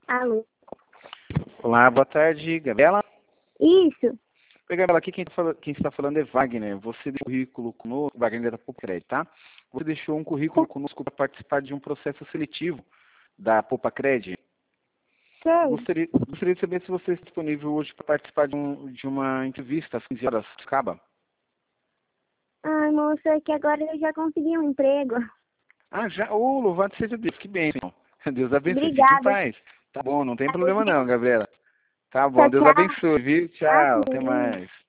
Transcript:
Alô? Olá, boa tarde, Gabriela. Isso. Oi, Gabriela, aqui quem está falando é Wagner. Você deixou um currículo conosco, Wagner da Poupa Crédito, tá? Você deixou um currículo conosco para participar de um processo seletivo da Poupa Crédito. Sei. Gostaria de saber se você está disponível hoje para participar de uma entrevista às 15 horas. Acaba? Ai, moça, é que agora eu já consegui um emprego. Ah, já? Oh, louvado seja Deus, que bênção. Deus abençoe, fique em Obrigada. paz. Tá bom, não tem problema não, Gabriela. Tá bom, Tchau, Deus tchau. abençoe, viu? Tchau, até Amém. mais.